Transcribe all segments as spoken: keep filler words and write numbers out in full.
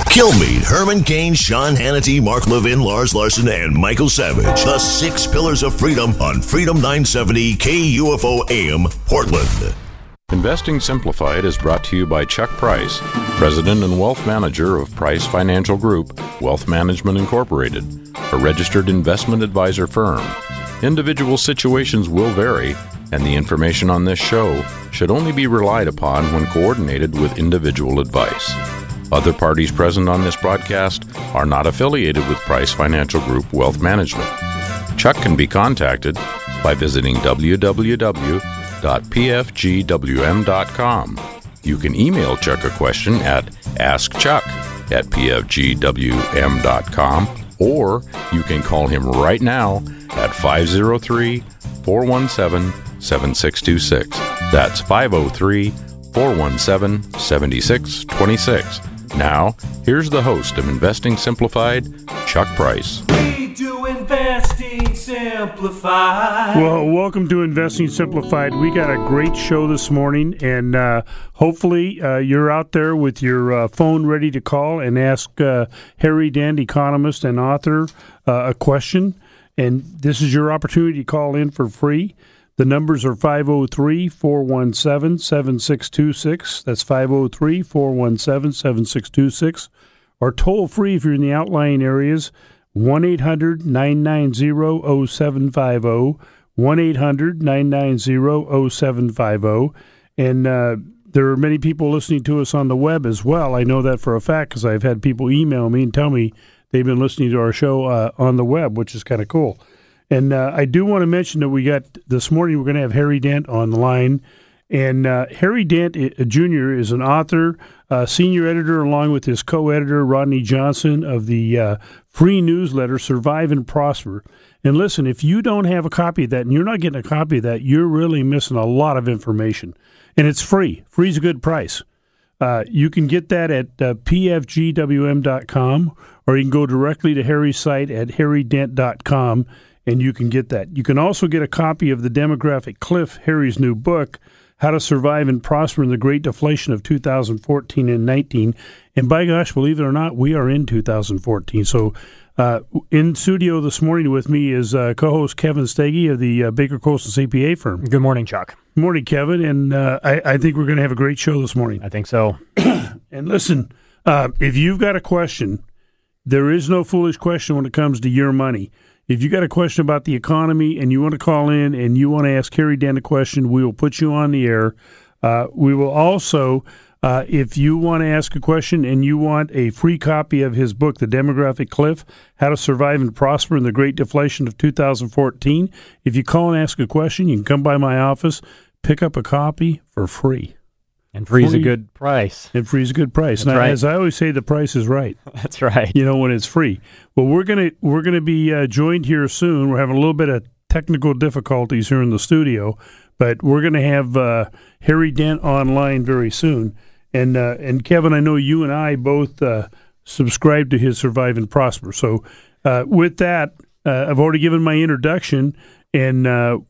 Kilmeade, Herman Cain, Sean Hannity, Mark Levin, Lars Larson, and Michael Savage. The Six Pillars of Freedom on Freedom nine seventy K U F O A M, Portland. Investing Simplified is brought to you by Chuck Price, President and Wealth Manager of Price Financial Group, Wealth Management Incorporated, a registered investment advisor firm. Individual situations will vary, and the information on this show should only be relied upon when coordinated with individual advice. Other parties present on this broadcast are not affiliated with Price Financial Group Wealth Management. Chuck can be contacted by visiting w w w dot p f g w m dot com. You can email Chuck a question at askchuck at p f g w m dot com, or you can call him right now at five oh three, four one seven, seven six two six. That's five oh three, four one seven, seven six two six. Now, here's the host of Investing Simplified, Chuck Price. We do Investing Simplified. Well, welcome to Investing Simplified. We got a great show this morning, and uh, hopefully uh, you're out there with your uh, phone ready to call and ask uh, Harry Dent, economist and author, uh, a question. And this is your opportunity to call in for free. The numbers are five oh three, four one seven, seven six two six. That's five oh three, four one seven, seven six two six. Or toll free if you're in the outlying areas, one eight hundred, nine nine zero, zero seven five zero, one eight hundred, nine nine zero, zero seven five zero. And uh, there are many people listening to us on the web as well. I know that for a fact because I've had people email me and tell me they've been listening to our show uh, on the web, which is kind of cool. And uh, I do want to mention that we got this morning, we're going to have Harry Dent on the line. And uh, Harry Dent Junior is an author, uh, senior editor, along with his co-editor, Rodney Johnson, of the uh, free newsletter, Survive and Prosper. And listen, if you don't have a copy of that, and you're not getting a copy of that, you're really missing a lot of information. And it's free. Free's a good price. Uh, you can get that at uh, p f g w m dot com, or you can go directly to Harry's site at harry dent dot com. And you can get that. You can also get a copy of the Demographic Cliff, Harry's new book, How to Survive and Prosper in the Great Deflation of two thousand fourteen and nineteen. And by gosh, believe it or not, we are in two thousand fourteen. So uh, in studio this morning with me is uh, co-host Kevin Steggy of the uh, Baker Coastal C P A firm. Good morning, Chuck. Good morning, Kevin. And uh, I, I think we're going to have a great show this morning. I think so. And listen, uh, if you've got a question, there is no foolish question when it comes to your money. If you got a question about the economy and you want to call in and you want to ask Harry Dent a question, we will put you on the air. Uh, we will also, uh, if you want to ask a question and you want a free copy of his book, The Demographic Cliff, How to Survive and Prosper in the Great Deflation of two thousand fourteen, if you call and ask a question, you can come by my office, pick up a copy for free. And free's free, a good price. And free's a good price. That's now, right. As I always say, the price is right. That's right. You know, when it's free. Well, we're gonna we're gonna be uh, joined here soon. We're having a little bit of technical difficulties here in the studio, but we're gonna have uh, Harry Dent online very soon. And uh, and Kevin, I know you and I both uh, subscribe to his Survive and Prosper. So uh, with that, uh, I've already given my introduction, and. Uh,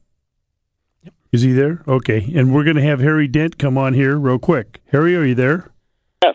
Is he there? Okay. And we're going to have Harry Dent come on here real quick. Harry, are you there? Yes.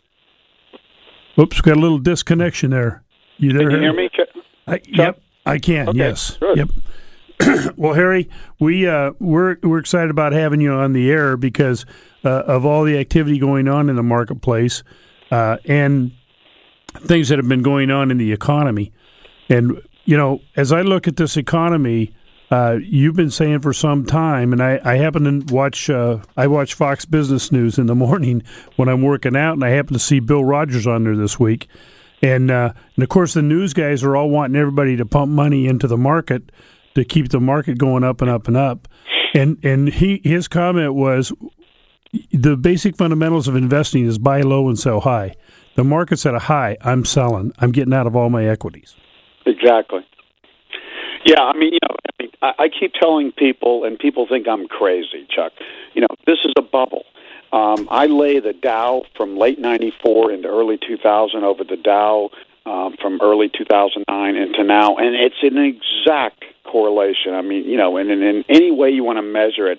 Oops, got a little disconnection there. You there, Can you Harry? hear me? I, yep, I can. Okay, Yes. good. Yep. Well, Harry, we uh, we're we're excited about having you on the air because uh, of all the activity going on in the marketplace uh, and things that have been going on in the economy. And you know, as I look at this economy. Uh, you've been saying for some time, and I, I happen to watch uh, I watch Fox Business News in the morning when I'm working out, and I happen to see Bill Rogers on there this week. And, uh, and of course, the news guys are all wanting everybody to pump money into the market to keep the market going up and up and up. And and he his comment was, the basic fundamentals of investing is buy low and sell high. The market's at a high. I'm selling. I'm getting out of all my equities. Exactly. Yeah, I mean, you know, I, mean, I, I keep telling people, and people think I'm crazy, Chuck. You know, this is a bubble. Um, I lay the Dow from late ninety-four into early two thousand over the Dow um, from early two thousand nine into now, and it's an exact correlation. I mean, you know, and in, in any way you want to measure it,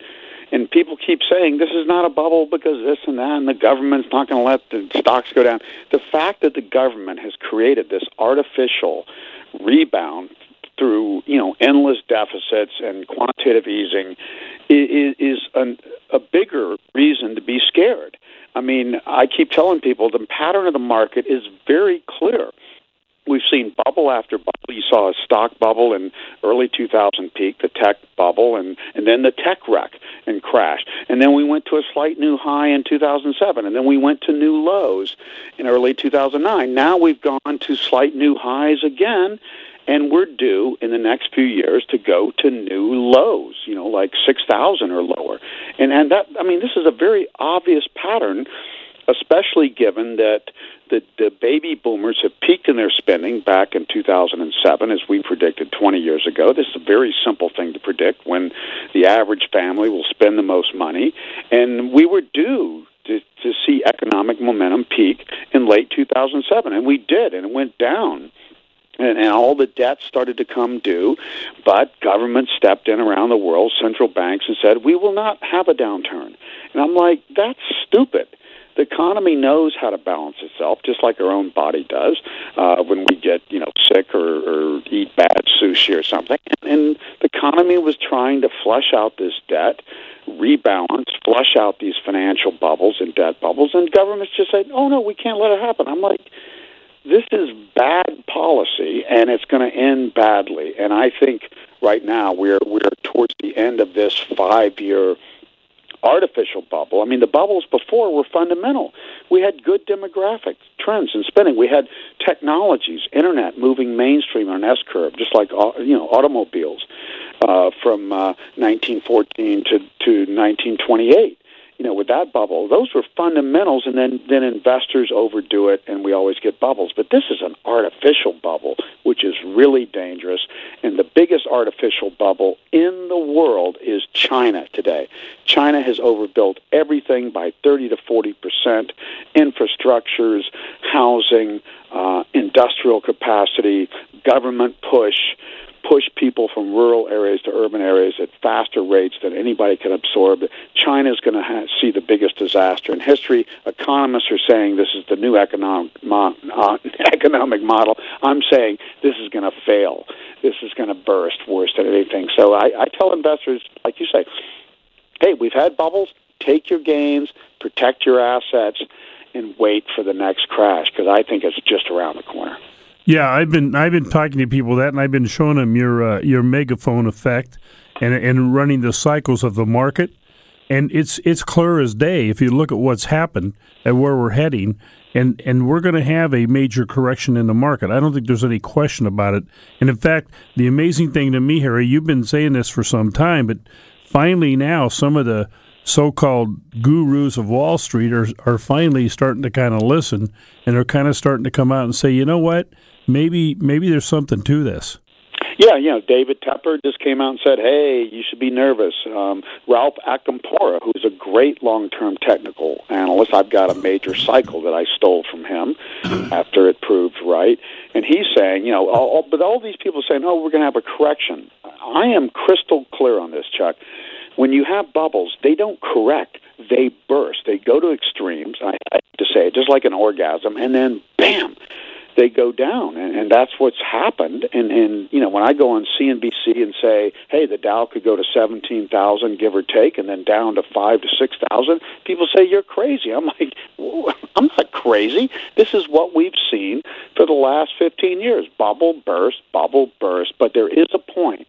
And people keep saying this is not a bubble because this and that, and the government's not going to let the stocks go down. The fact that the government has created this artificial rebound through, you know, endless deficits and quantitative easing is, is an, a bigger reason to be scared. I mean, I keep telling people the pattern of the market is very clear. We've seen bubble after bubble. You saw a stock bubble in early two thousand peak, the tech bubble, and, and then the tech wreck and crash. And then we went to a slight new high in two thousand seven, and then we went to new lows in early two thousand nine. Now we've gone to slight new highs again, and we're due in the next few years to go to new lows, you know, like six thousand or lower. And, and that, I mean, this is a very obvious pattern, especially given that the, the baby boomers have peaked in their spending back in two thousand seven, as we predicted twenty years ago. This is a very simple thing to predict, when the average family will spend the most money. And we were due to, to see economic momentum peak in late two thousand seven, and we did, and it went down. And, and all the debt started to come due, but government stepped in around the world, central banks, and said, we will not have a downturn. And I'm like, that's stupid. The economy knows how to balance itself, just like our own body does uh, when we get, you know, sick or, or eat bad sushi or something. And the economy was trying to flush out this debt, rebalance, flush out these financial bubbles and debt bubbles, and governments just said, oh, no, we can't let it happen. I'm like, this is bad policy, and it's going to end badly. And I think right now we're we're towards the end of this five-year artificial bubble. I mean, the bubbles before were fundamental. We had good demographic trends in spending. We had technologies, internet moving mainstream on an S-curve, just like, you know, automobiles uh, from uh, nineteen fourteen to, to nineteen twenty-eight. You know, with that bubble, those were fundamentals, and then, then investors overdo it, and we always get bubbles. But this is an artificial bubble, which is really dangerous. And the biggest artificial bubble in the world is China today. China has overbuilt everything by thirty to forty percent, infrastructures, housing, uh, industrial capacity, government push, push people from rural areas to urban areas at faster rates than anybody can absorb. China is going to ha- see the biggest disaster in history. Economists are saying this is the new economic mo- uh, economic model. I'm saying this is going to fail. This is going to burst worse than anything. So I, I tell investors, like you say, hey, we've had bubbles. Take your gains, protect your assets, and wait for the next crash, because I think it's just around the corner. Yeah, I've been I've been talking to people that, and I've been showing them your uh, your megaphone effect, and and running the cycles of the market, and it's it's clear as day if you look at what's happened and where we're heading, and and we're going to have a major correction in the market. I don't think there's any question about it. And in fact, the amazing thing to me, Harry, you've been saying this for some time, but finally now some of the so-called gurus of Wall Street are are finally starting to kind of listen, and they're kind of starting to come out and say, you know what? Maybe maybe there's something to this. Yeah, you know, David Tepper just came out and said, hey, you should be nervous. Um, Ralph Acampora, who's a great long-term technical analyst, I've got a major cycle that I stole from him after it proved right. And he's saying, you know, all, all, but all these people saying, oh, we're going to have a correction. I am crystal clear on this, Chuck. When you have bubbles, they don't correct. They burst. They go to extremes, I have to say, just like an orgasm, and then, bam, they go down, and, and that's what's happened. And, and, you know, when I go on C N B C and say, hey, the Dow could go to seventeen thousand, give or take, and then down to five to six thousand, people say, you're crazy. I'm like, I'm not crazy. This is what we've seen for the last fifteen years. Bubble burst, bubble burst, but there is a point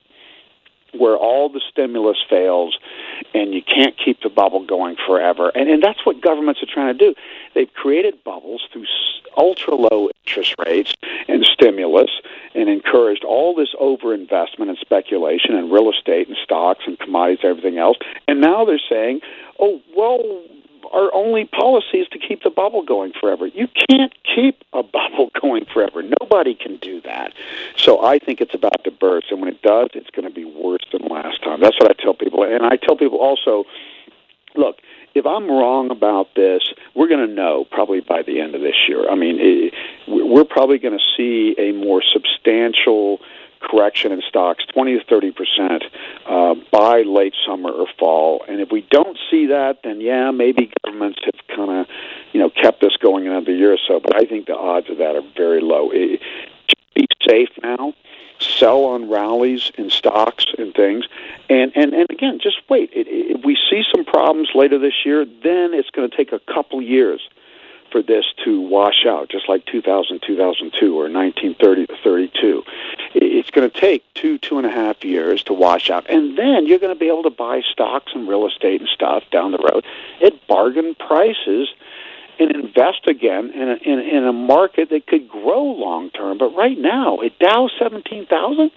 where all the stimulus fails and you can't keep the bubble going forever. And, and that's what governments are trying to do. They've created bubbles through ultra-low interest rates and stimulus and encouraged all this overinvestment and speculation in real estate and stocks and commodities and everything else. And now they're saying, oh, well, our only policy is to keep the bubble going forever. You can't keep a bubble going forever. Nobody can do that. So I think it's about to burst, and when it does, it's going to be worse than last time. That's what I tell people. And I tell people also, look, if I'm wrong about this, we're going to know probably by the end of this year. I mean, it, we're probably going to see a more substantial correction in stocks, twenty to thirty percent, uh, by late summer or fall. And if we don't see that, then yeah, maybe governments have kind of, you know, kept this going another year or so. But I think the odds of that are very low. It, to be safe now, sell on rallies in stocks and things. And, and, and again, just wait. It, it, if we see some problems later this year, then it's going to take a couple years for this to wash out, just like two thousand, two thousand two, or nineteen thirty to thirty-two. It's going to take two, two and a half years to wash out. And then you're going to be able to buy stocks and real estate and stuff down the road at bargain prices and invest again in a, in, in a market that could grow long term. But right now, at Dow seventeen thousand,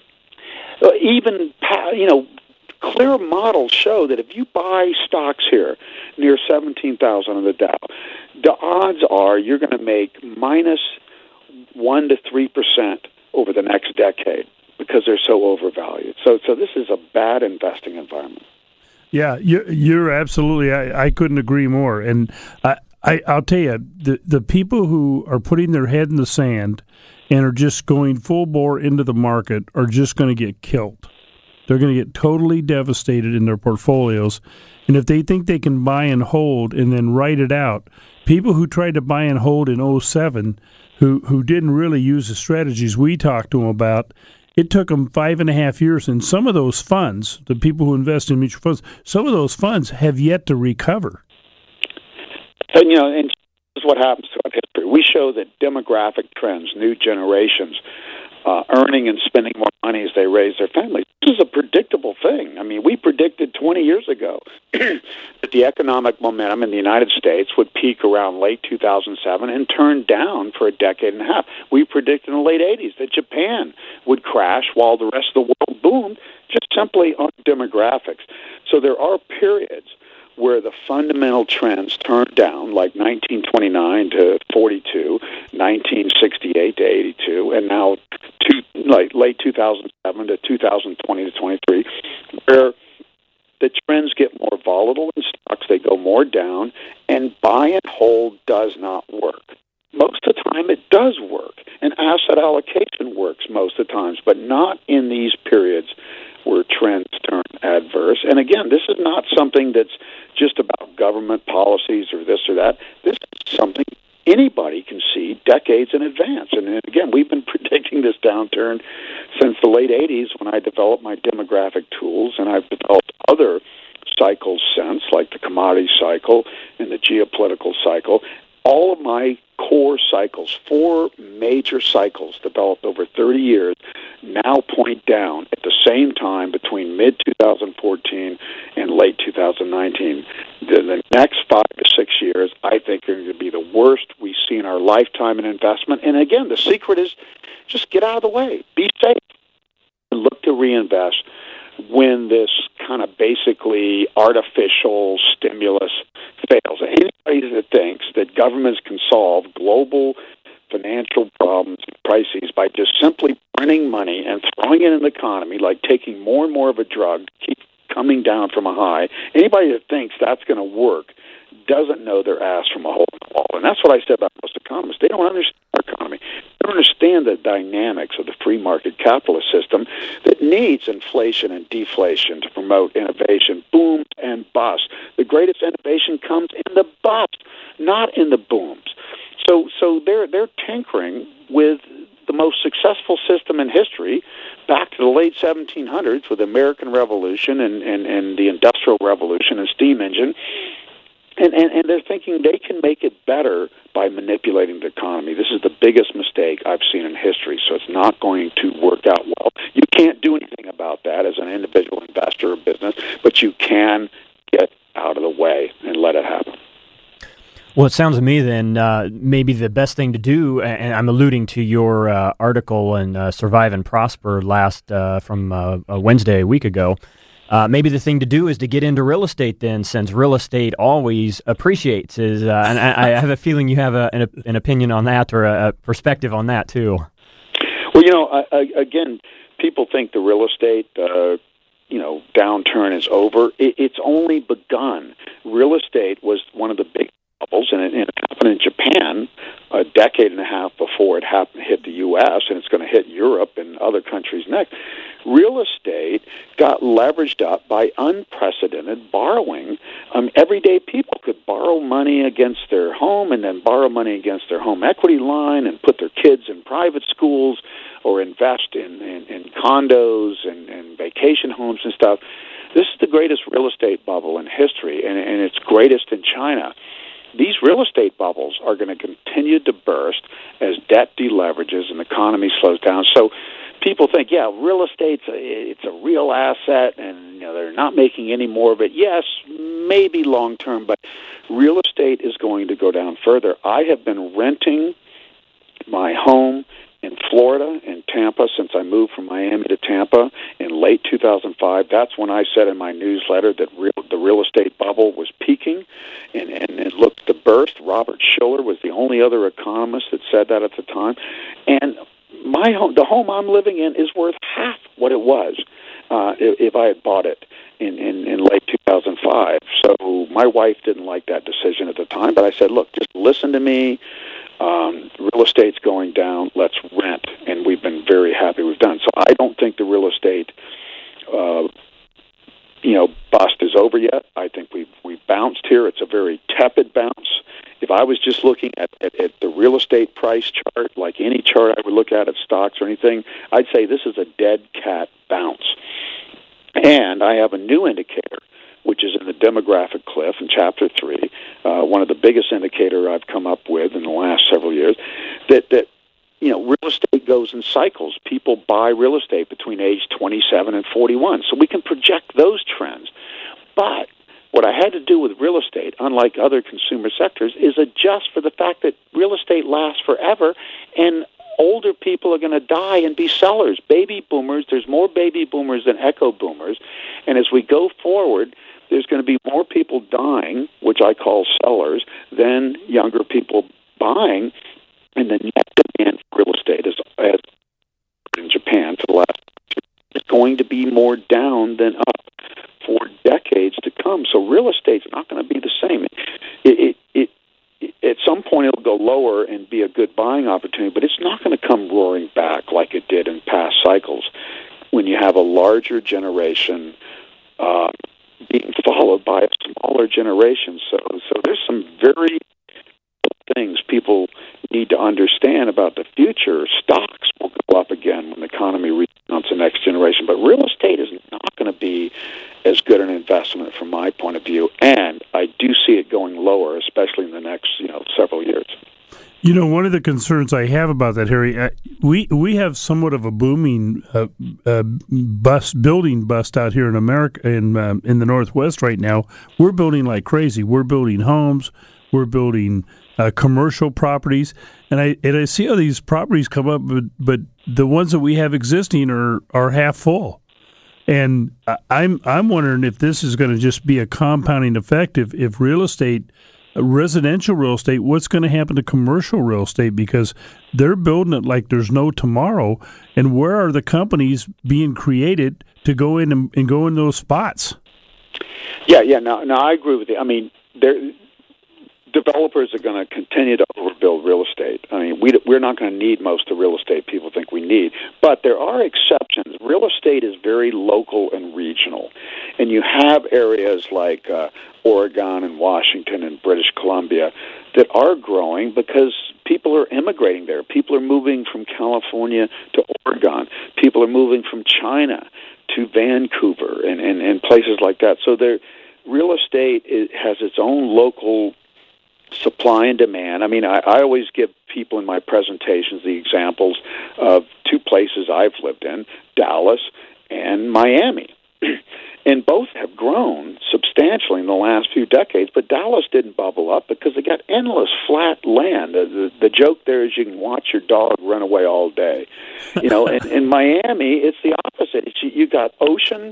even, you know, clear models show that if you buy stocks here near seventeen thousand on the Dow, the odds are you're going to make minus one to three percent over the next decade because they're so overvalued. So, so this is a bad investing environment. Yeah, you're, you're absolutely. I, I couldn't agree more. And I, I, I'll tell you, the the people who are putting their head in the sand and are just going full bore into the market are just going to get killed. They're going to get totally devastated in their portfolios. And if they think they can buy and hold and then write it out, people who tried to buy and hold in oh seven, who, who didn't really use the strategies we talked to them about, it took them five and a half years. And some of those funds, the people who invest in mutual funds, some of those funds have yet to recover. And, you know, and this is what happens throughout history. We show that demographic trends, new generations, Uh, earning and spending more money as they raise their families. This is a predictable thing. I mean, we predicted twenty years ago that the economic momentum in the United States would peak around late two thousand seven and turn down for a decade and a half. We predicted in the late eighties that Japan would crash while the rest of the world boomed, just simply on demographics. So there are periods where the fundamental trends turned down, like nineteen twenty-nine to forty-two, nineteen sixty-eight to eighty-two, and now two, like late two thousand seven to two thousand twenty to twenty-three, where the trends get more volatile in stocks, they go more down, and buy and hold does not work. Most of the time it does work, and asset allocation works most of the times, but not in these periods where trends turn adverse. And again, this is not something that's just about government policies or this or that. This is something anybody can see decades in advance. And again, we've been predicting this downturn since the late eighties when I developed my demographic tools, and I've developed other cycles since, like the commodity cycle and the geopolitical cycle. All of my core cycles, four major cycles developed over thirty years, now point down at the same time between mid twenty fourteen and late two thousand nineteen. The, the next five to six years, I think, are going to be the worst we see in our lifetime in investment. And again, the secret is just get out of the way. Be safe. And look to reinvest when this kind of basically artificial stimulus fails. Anybody that thinks that governments can solve global financial problems and crises by just simply printing money and throwing it in the economy, like taking more and more of a drug to keep coming down from a high, anybody that thinks that's going to work doesn't know their ass from a hole in the wall. And that's what I said about most economists. They don't understand our economy. They don't understand the dynamics of the free market capitalist system that needs inflation and deflation to promote innovation, booms and busts. The greatest innovation comes in the bust, not in the booms. So so they're they're tinkering with the most successful system in history back to the late seventeen hundreds with the American Revolution and, and, and the Industrial Revolution and steam engine. And, and, and they're thinking they can make it better by manipulating the economy. This is the biggest mistake I've seen in history, so it's not going to work out well. You can't do anything about that as an individual investor or business, but you can get out of the way and let it happen. Well, it sounds to me then uh, maybe the best thing to do, and I'm alluding to your uh, article in uh, Survive and Prosper last uh, from uh, Wednesday a week ago, Uh, maybe the thing to do is to get into real estate then, since real estate always appreciates. Is uh, and I, I have a feeling you have a, an, an opinion on that or a, a perspective on that too. Well, you know, I, I, again, people think the real estate, uh, you know, downturn is over. It, it's only begun. Real estate was one of the big bubbles, and it, and it happened in Japan a decade and a half before it happened, hit the U S, and it's going to hit Europe and other countries next. Real estate got leveraged up by unprecedented borrowing. Um, everyday people could borrow money against their home and then borrow money against their home equity line and put their kids in private schools or invest in, in, in condos and, and vacation homes and stuff. This is the greatest real estate bubble in history, and, and it's greatest in China. These real estate bubbles are going to continue to burst as debt deleverages and the economy slows down. So people think, yeah, real estate's a, it's a real asset, and you know, they're not making any more of it. Yes, maybe long term, but real estate is going to go down further. I have been renting my home in Florida, in Tampa, since I moved from Miami to Tampa in late two thousand five. That's when I said in my newsletter that real, the real estate bubble was peaking, and, and it looked to burst. Robert Schiller was the only other economist that said that at the time. And my home, the home I'm living in, is worth half what it was uh, if, if I had bought it in, in, in late two thousand five. So my wife didn't like that decision at the time, but I said, look, just listen to me. Um, real estate's going down. Let's rent, and we've been very happy we've done. So I don't think the real estate, uh, you know, bust is over yet. I think we've we've bounced here. It's a very tepid bounce. If I was just looking at, at, at the real estate price chart, like any chart I would look at of stocks or anything, I'd say this is a dead cat bounce. And I have a new indicator, which is in the demographic cliff in Chapter three, uh, one of the biggest indicator I've come up with in the last several years, that, that you know, real estate goes in cycles. People buy real estate between age twenty-seven and forty-one, so we can project those trends. But what I had to do with real estate, unlike other consumer sectors, is adjust for the fact that real estate lasts forever, and older people are going to die and be sellers. Baby boomers, there's more baby boomers than echo boomers, and as we go forward, there's going to be more people dying, which I call sellers, than younger people buying, and the net demand for real estate is, as in Japan for the last is going to be more down than up for decades to come. So real estate's not going to be the same. It, it, it, at some point it'll go lower and be a good buying opportunity, but it's not going to come roaring back like it did in past cycles when you have a larger generation uh, being followed by a smaller generation. So, so there's some very things people need to understand about the future. Stocks will go up again when the economy rebounds the next generation, but real estate is not going to be as good an investment from my point of view, and I do see it going lower, especially in the next, you know, several years. You know, one of the concerns I have about that, Harry, uh, we we have somewhat of a booming uh, uh, bust building bust out here in America, in um, in the Northwest right now. We're building like crazy. We're building homes. We're building uh, commercial properties, and I and I see how these properties come up, but but the ones that we have existing are are half full. And I'm I'm wondering if this is going to just be a compounding effect. If, if real estate, residential real estate, what's going to happen to commercial real estate? Because they're building it like there's no tomorrow. And where are the companies being created to go in and, and go in those spots? Yeah, yeah. No, no, I agree with you. I mean, there. Developers are going to continue to overbuild real estate. I mean, we, we're not going to need most of the real estate people think we need. But there are exceptions. Real estate is very local and regional. And you have areas like uh, Oregon and Washington and British Columbia that are growing because people are immigrating there. People are moving from California to Oregon. People are moving from China to Vancouver and, and, and places like that. So there, real estate is, has its own local supply and demand. I mean, I, I always give people in my presentations the examples of two places I've lived in, Dallas and Miami. And both have grown substantially in the last few decades, but Dallas didn't bubble up because they got endless flat land. The, the, the joke there is you can watch your dog run away all day. You know, in, in Miami, it's the opposite. It's, you got ocean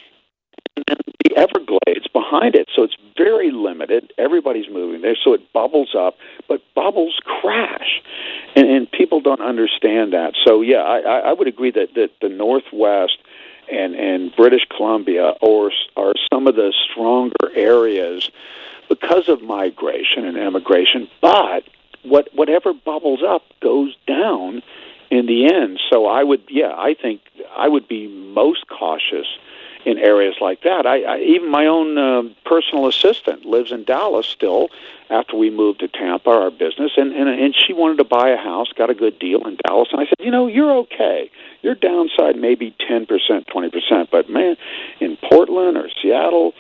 and the Everglades behind it, so it's very limited. Everybody's moving there, so it bubbles up, but bubbles crash, and, and people don't understand that. So, yeah, I, I would agree that, that the Northwest and, and British Columbia are, are some of the stronger areas because of migration and immigration, but what whatever bubbles up goes down in the end. So I would, yeah, I think I would be most cautious in areas like that. I, I even my own uh, personal assistant lives in Dallas still after we moved to Tampa, our business, and, and and she wanted to buy a house, got a good deal in Dallas, and I said, you know, you're okay. Your downside maybe ten percent, twenty percent, but man, in Portland or Seattle,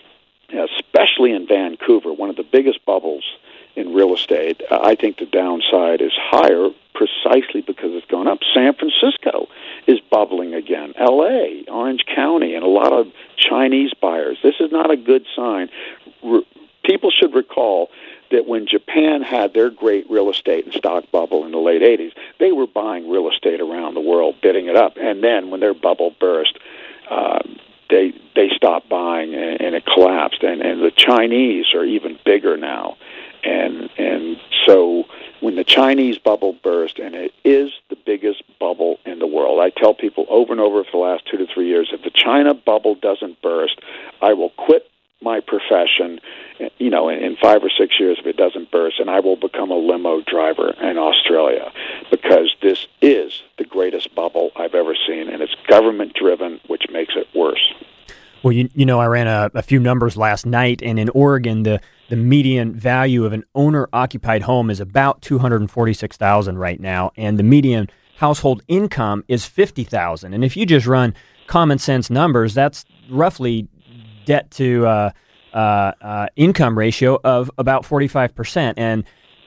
especially in Vancouver, one of the biggest bubbles in real estate, uh, I think the downside is higher precisely because it's gone up. San Francisco is bubbling again. L A, Orange County, and a lot of Chinese buyers. This is not a good sign. Re- people should recall that when Japan had their great real estate and stock bubble in the late eighties, they were buying real estate around the world, bidding it up. And then when their bubble burst, uh, they they stopped buying and, and it collapsed. And, and the Chinese are even bigger now. And and so when the Chinese bubble burst, and it is the biggest bubble in the world, I tell people over and over for the last two to three years, if the China bubble doesn't burst, I will quit my profession, you know, in, in five or six years if it doesn't burst, and I will become a limo driver in Australia, because this is the greatest bubble I've ever seen, and it's government-driven, which makes it worse. Well, you, you know, I ran a, a few numbers last night, and in Oregon, the The median value of an owner-occupied home is about two hundred forty-six thousand dollars right now, and the median household income is fifty thousand dollars. And if you just run common sense numbers, that's roughly debt to uh, uh, uh, income ratio of about forty-five percent. And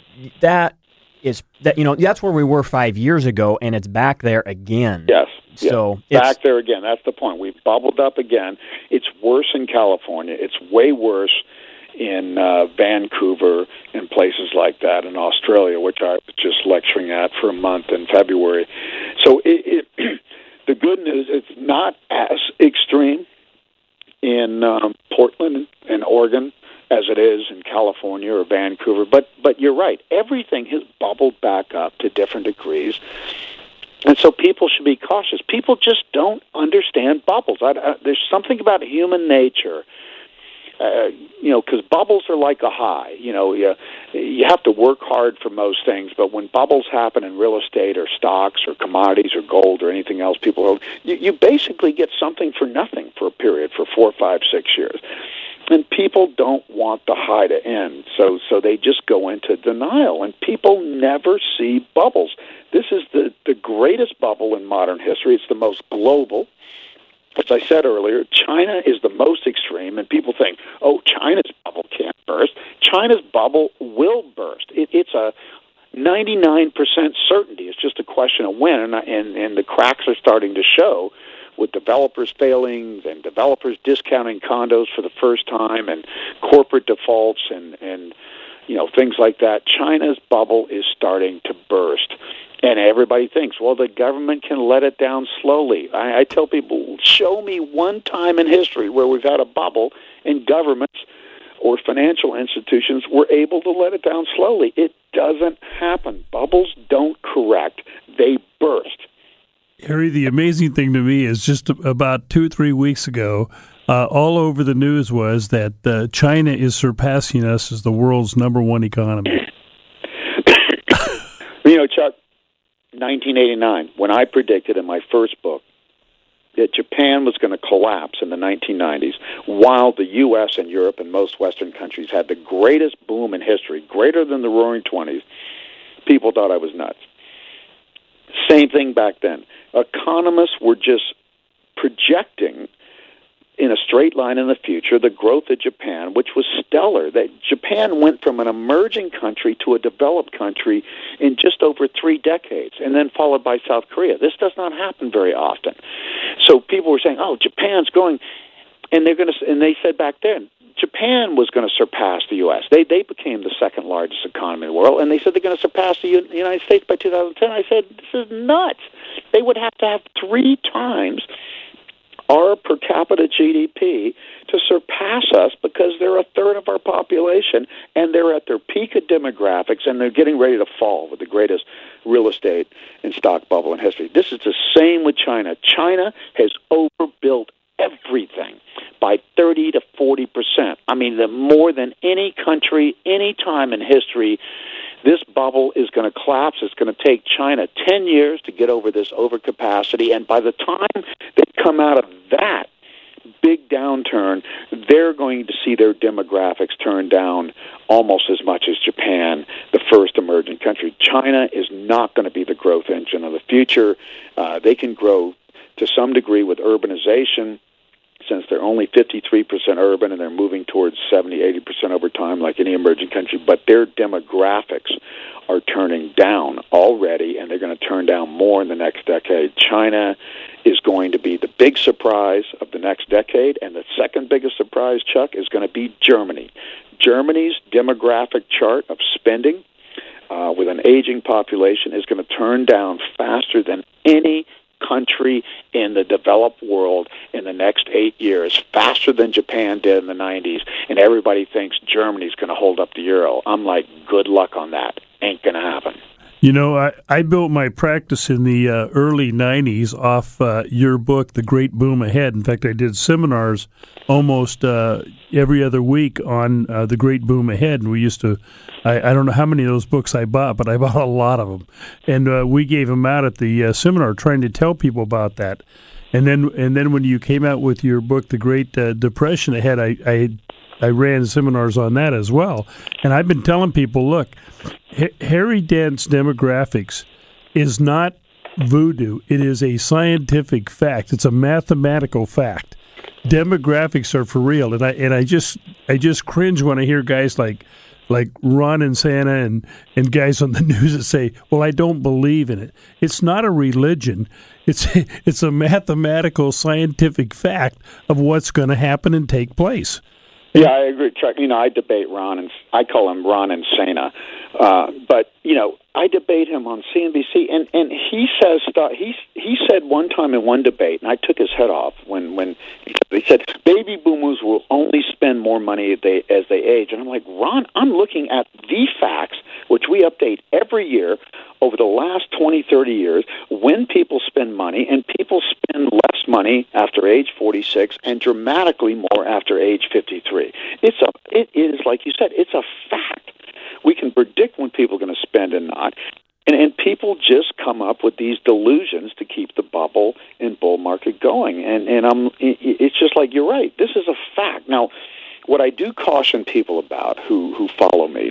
that is that you know that's where we were five years ago, and it's back there again. Yes. So yeah. it's, back there again. That's the point. We've bubbled up again. It's worse in California. It's way worse in uh, Vancouver and places like that, in Australia, which I was just lecturing at for a month in February. So it, it, the good news, it's not as extreme in um, Portland and Oregon as it is in California or Vancouver, but but you're right. Everything has bubbled back up to different degrees. And so people should be cautious. People just don't understand bubbles. I, I, there's something about human nature. Uh, you know, because bubbles are like a high. You know, you, you have to work hard for most things, but when bubbles happen in real estate or stocks or commodities or gold or anything else, people, you, you basically get something for nothing for a period for four, five, six years. And people don't want the high to end, so so they just go into denial, and people never see bubbles. This is the, the greatest bubble in modern history. It's the most global. As I said earlier, China is the most extreme, and people think, oh, China's bubble can't burst. China's bubble will burst. It, it's a ninety-nine percent certainty. It's just a question of when, and, and, and the cracks are starting to show with developers failing and developers discounting condos for the first time and corporate defaults and, and you know, things like that. China's bubble is starting to burst. And everybody thinks, well, the government can let it down slowly. I, I tell people, show me one time in history where we've had a bubble and governments or financial institutions were able to let it down slowly. It doesn't happen. Bubbles don't correct. They burst. Harry, the amazing thing to me is just about two or three weeks ago, uh, all over the news was that uh, China is surpassing us as the world's number one economy. You know, Chuck, nineteen eighty-nine, when I predicted in my first book that Japan was going to collapse in the nineteen nineties, while the U S and Europe and most Western countries had the greatest boom in history, greater than the Roaring Twenties, people thought I was nuts. Same thing back then. Economists were just projecting in a straight line in the future the growth of Japan, which was stellar. That Japan went from an emerging country to a developed country in just over three decades, and then followed by South Korea. This does not happen very often. So people were saying, "Oh, Japan's growing," and they're going to. And they said back then, Japan was going to surpass the U S. They they became the second largest economy in the world, and they said they're going to surpass the U- United States by two thousand ten. I said, this is nuts. They would have to have three times our per capita G D P to surpass us, because they're a third of our population, and they're at their peak of demographics, and they're getting ready to fall with the greatest real estate and stock bubble in history. This is the same with China. China has overbuilt everything by thirty to forty percent. I mean, the more than any country, any time in history. This bubble is going to collapse. It's going to take China ten years to get over this overcapacity, and by the time they come out of that big downturn, they're going to see their demographics turn down almost as much as Japan, the first emerging country. China is not going to be the growth engine of the future. Uh, they can grow to some degree with urbanization, since they're only fifty-three percent urban and they're moving towards seventy, eighty percent over time like any emerging country, but their demographics are turning down already, and they're going to turn down more in the next decade. China is going to be the big surprise of the next decade, and the second biggest surprise, Chuck, is going to be Germany. Germany's demographic chart of spending uh, with an aging population is going to turn down faster than any country in the developed world in the next eight years, faster than Japan did in the nineties, and everybody thinks Germany's going to hold up the euro. I'm like, good luck on that. Ain't going to happen. You know, I, I built my practice in the uh, early nineties off uh, your book, The Great Boom Ahead. In fact, I did seminars almost uh, every other week on uh, The Great Boom Ahead, and we used to, I, I don't know how many of those books I bought, but I bought a lot of them. And uh, we gave them out at the uh, seminar trying to tell people about that. And then and then when you came out with your book, The Great uh, Depression Ahead, I, I I ran seminars on that as well. And I've been telling people, look, H- Harry Dent's demographics is not voodoo. It is a scientific fact. It's a mathematical fact. Demographics are for real. And I and I just I just cringe when I hear guys like like Ron and Santa and, and guys on the news that say, well, I don't believe in it. It's not a religion. It's it's a mathematical, scientific fact of what's going to happen and take place. Yeah, I agree, Chuck. You know, I debate Ron, and I call him Ron and Santa. Uh, but, you know, I debate him on C N B C, and, and he says stuff. He, he said one time in one debate, and I took his head off, when, when he said, baby boomers will only spend more money as they, as they age. And I'm like, Ron, I'm looking at the facts, which we update every year over the last twenty, thirty years, when people spend money, and people spend less money after age forty-six and dramatically more after age fifty-three. It's a, it is, like you said, it's a fact. We can predict when people are going to spend and not. And, and people just come up with these delusions to keep the bubble and bull market going. And, and I'm, it's just like, you're right. This is a fact. Now, what I do caution people about who, who follow me,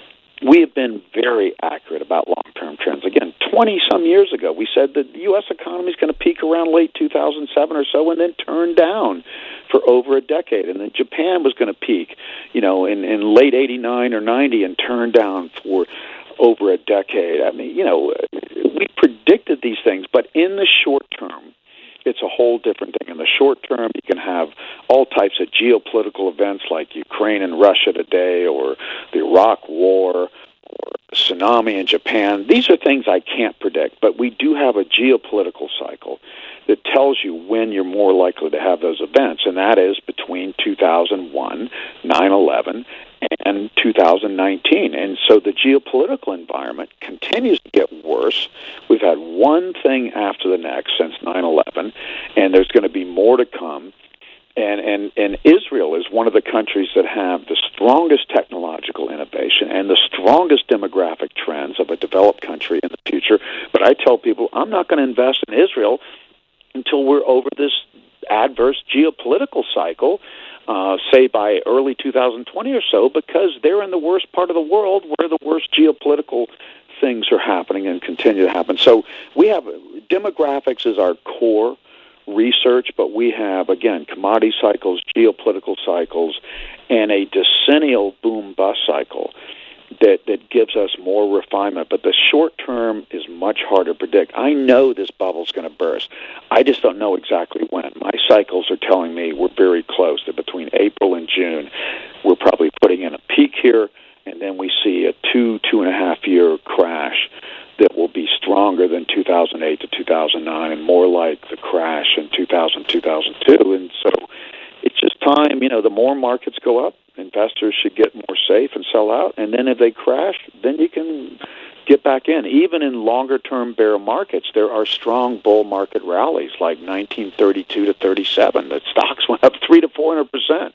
we have been very accurate about long-term trends. Again, twenty-some years ago, we said that the U S economy is going to peak around late two thousand seven or so and then turn down for over a decade. And then Japan was going to peak, you know, in, in late eighty-nine or ninety and turn down for over a decade. I mean, you know, we predicted these things, but in the short term, it's a whole different thing. In the short term, you can have all types of geopolitical events like Ukraine and Russia today, or the Iraq War, or tsunami in Japan. These are things I can't predict, but we do have a geopolitical cycle that tells you when you're more likely to have those events, and that is between two thousand one, nine eleven, and two thousand nineteen. And so the geopolitical environment continues to get worse. We've had one thing after the next since nine eleven, and there's going to be more to come. And, and, and Israel is one of the countries that have the strongest technological innovation and the strongest demographic trends of a developed country in the future. But I tell people, I'm not going to invest in Israel until we're over this adverse geopolitical cycle, uh, say by early two thousand twenty or so, because they're in the worst part of the world where the worst geopolitical things are happening and continue to happen. So we have demographics as our core research, but we have, again, commodity cycles, geopolitical cycles, and a decennial boom-bust cycle that, that gives us more refinement. But the short term is much harder to predict. I know this bubble's going to burst. I just don't know exactly when. My cycles are telling me we're very close, that between April and June, we're probably putting in a peak here, and then we see a two, two and a half year crash that will be stronger than two thousand eight to two thousand nine and more like the crash in two thousand, two thousand two. And so it's just time, you know, the more markets go up, investors should get more safe and sell out. And then if they crash, then you can get back in. Even in longer-term bear markets, there are strong bull market rallies, like nineteen thirty-two to thirty-seven. The stocks went up three to four hundred percent.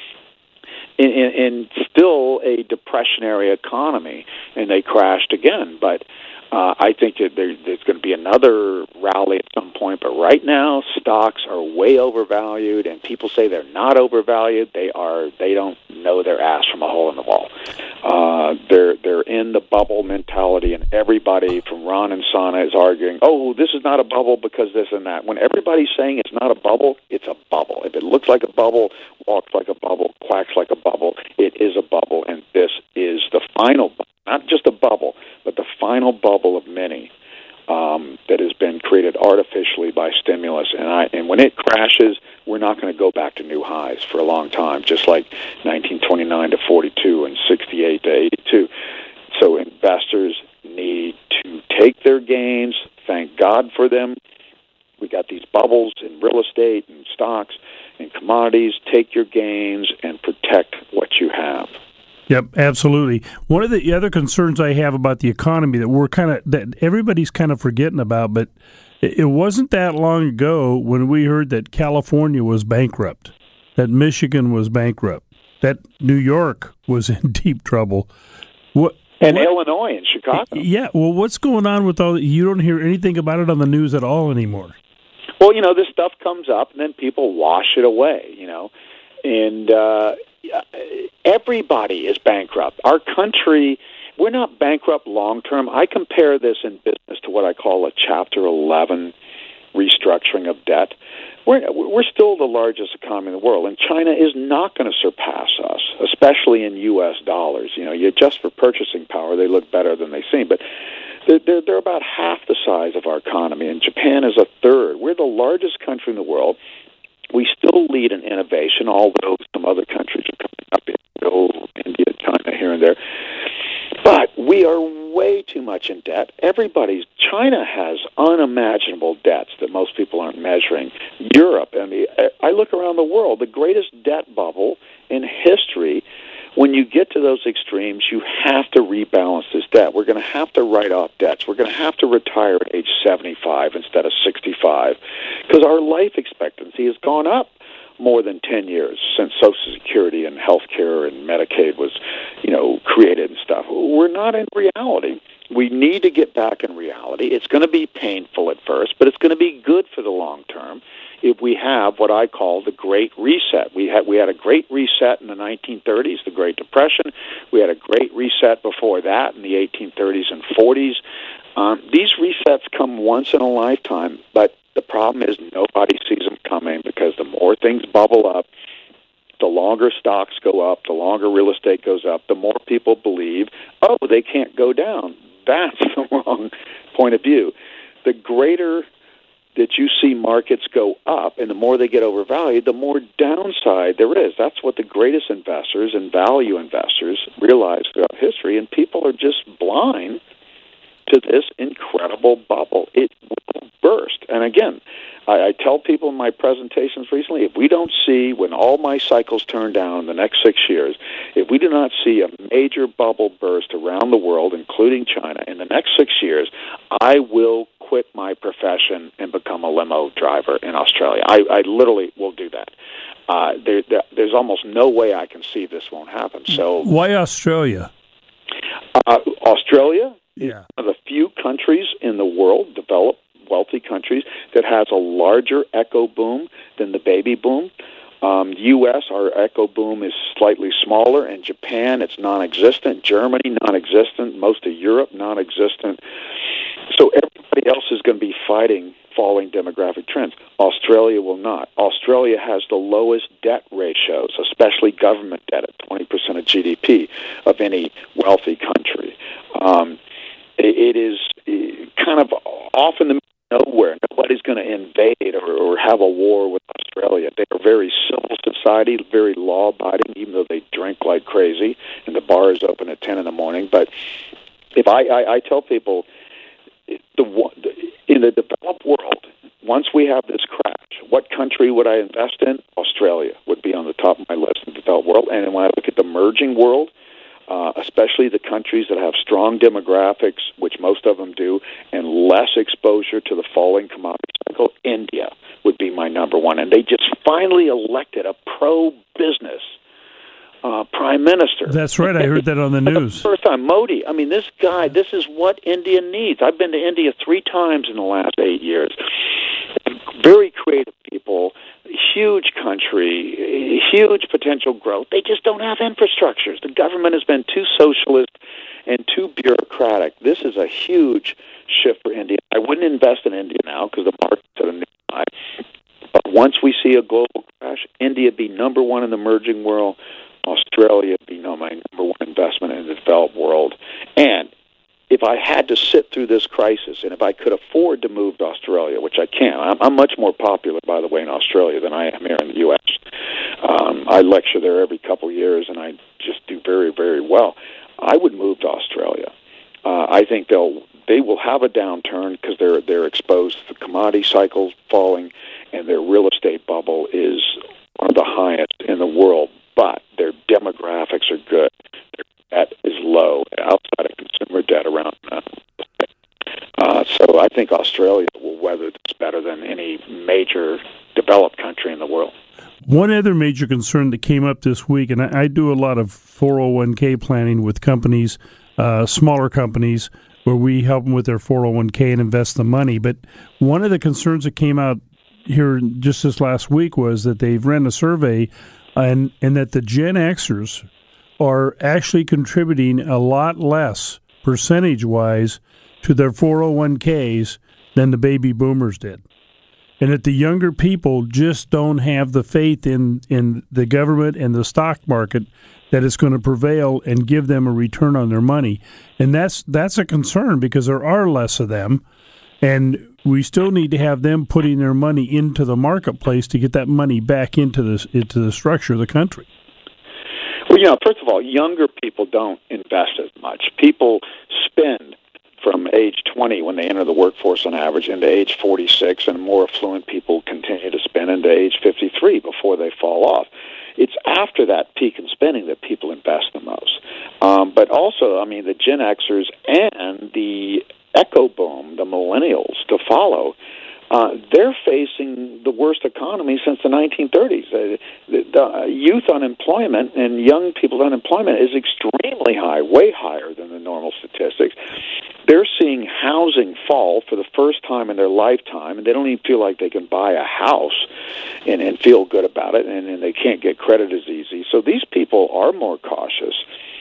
In, in, in still a depressionary economy, and they crashed again. But uh, I think that there, there's going to be another rally at some point. But right now, stocks are way overvalued, and people say they're not overvalued. They are. They don't know their ass from a hole in the wall. Uh, they're they're in the bubble mentality, and everybody from Ron and Sana is arguing, "Oh, this is not a bubble because this and that." When everybody's saying it's not a bubble, it's a bubble. If it looks like a bubble, walks like a bubble, quacks like a bubble, it is a bubble, and this is the final bubble. Not just a bubble, but the final bubble of many um, that has been created artificially by stimulus. And, I, and when it crashes, we're not going to go back to new highs for a long time, just like nineteen twenty-nine to forty-two and sixty-eight to eighty-two. So investors need to take their gains, thank God for them. We got these bubbles in real estate and stocks and commodities. Take your gains and protect what you have. Yep, absolutely. One of the other concerns I have about the economy that we're kind of that everybody's kind of forgetting about, but it wasn't that long ago when we heard that California was bankrupt, that Michigan was bankrupt, that New York was in deep trouble. What and what, Illinois and Chicago. Yeah, well, what's going on with all? You don't hear anything about it on the news at all anymore. Well, you know, this stuff comes up, and then people wash it away. You know, and. uh Everybody is bankrupt. Our country, we're not bankrupt long-term. I compare this in business to what I call a Chapter eleven restructuring of debt. We're, we're still the largest economy in the world, and China is not going to surpass us, especially in U S dollars. You know, you adjust for purchasing power, they look better than they seem, but they're, they're, they're about half the size of our economy, and Japan is a third. We're the largest country in the world. We still lead in innovation, although some other countries are coming up, India, China, here and there. But we are way too much in debt. Everybody's China has unimaginable debts that most people aren't measuring. Europe, I mean, I look around the world, the greatest debt bubble in history. When you get to those extremes, you have to rebalance this debt. We're going to have to write off debts. We're going to have to retire at age seventy-five instead of sixty-five because our life expectancy has gone up more than ten years since Social Security and health care and Medicaid was, you know, created and stuff. We're not in reality. We need to get back in reality. It's going to be painful at first, but it's going to be good for the long term if we have what I call the Great Reset. We had we had a Great Reset in the nineteen thirties, the Great Depression. We had a Great Reset before that in the eighteen thirties and forties. Um, these resets come once in a lifetime, but the problem is nobody sees them coming because the more things bubble up, the longer stocks go up, the longer real estate goes up, the more people believe, oh, they can't go down. That's the wrong point of view. The greater that you see markets go up, and the more they get overvalued, the more downside there is. That's what the greatest investors and value investors realize throughout history, and people are just blind to this incredible bubble. It will burst. And again, I, I tell people in my presentations recently, if we don't see, when all my cycles turn down in the next six years, if we do not see a major bubble burst around the world, including China, in the next six years, I will quit my profession and become a limo driver in Australia. I, I literally will do that. Uh, there, there, there's almost no way I can see this won't happen. So, why Australia? Uh, Australia yeah. is one of the few countries in the world, developed, wealthy countries, that has a larger echo boom than the baby boom. Um, U S, our echo boom is slightly smaller. In Japan, it's non-existent. Germany, non-existent. Most of Europe, non-existent. So everybody else is going to be fighting falling demographic trends. Australia will not. Australia has the lowest debt ratios, especially government debt at twenty percent of G D P, of any wealthy country. Um, it, it is kind of off in the middle of nowhere. Nobody's going to invade or, or have a war with Australia. They are very civil society, very law-abiding, even though they drink like crazy, and the bar is open at ten in the morning. But if I, I, I tell people, the in the developed world, once we have this crash, what country would I invest in? Australia would be on the top of my list in the developed world. And when I look at the emerging world, uh, especially the countries that have strong demographics, which most of them do, and less exposure to the falling commodity cycle, India would be my number one. And they just finally elected a pro-business uh, prime minister. That's right. I heard that on the news. The first time, Modi. I mean, this guy, this is what India needs. I've been to India three times in the last eight years. Very creative people, huge country, huge potential growth. They just don't have infrastructures. The government has been too socialist and too bureaucratic. This is a huge shift for India. I wouldn't invest in India now because the market's at a new high. But once we see a global crash, India be number one in the emerging world, Australia be no, my number one investment in the developed world. And if I had to sit through this crisis, and if I could afford to move to Australia, which I can, I'm, I'm much more popular, by the way, in Australia than I am here in the U S Um, I lecture there every couple of years, and I just do very, very well. I would move to Australia. Uh, I think they'll they will have a downturn because they're they're exposed to the commodity cycles falling, and their real estate bubble is one of the highest in the world. But their demographics are good. Their debt is low outside of consumer debt around. Uh, uh, so I think Australia will weather this better than any major developed country in the world. One other major concern that came up this week, and I, I do a lot of four oh one k planning with companies, uh, smaller companies, where we help them with their four oh one k and invest the money. But one of the concerns that came out here just this last week was that they've ran a survey and, and that the Gen Xers are actually contributing a lot less percentage-wise to their four oh one k's than the baby boomers did. And that the younger people just don't have the faith in, in the government and the stock market that it's going to prevail and give them a return on their money. And that's that's a concern because there are less of them, and we still need to have them putting their money into the marketplace to get that money back into the, into the structure of the country. Well, you know, first of all, younger people don't invest as much. People spend from age twenty when they enter the workforce on average into age forty-six, and more affluent people continue to spend into age fifty-three before they fall off. It's after that peak in spending that people invest the most. Um, but also, I mean, the Gen Xers and the echo boom, the millennials to follow, uh, they're facing the worst economy since the nineteen thirties. Uh, the, the youth unemployment and young people's unemployment is extremely high, way higher than the normal statistics. They're seeing housing fall for the first time in their lifetime, and they don't even feel like they can buy a house and, and feel good about it, and, and they can't get credit as easy. So these people are more cautious,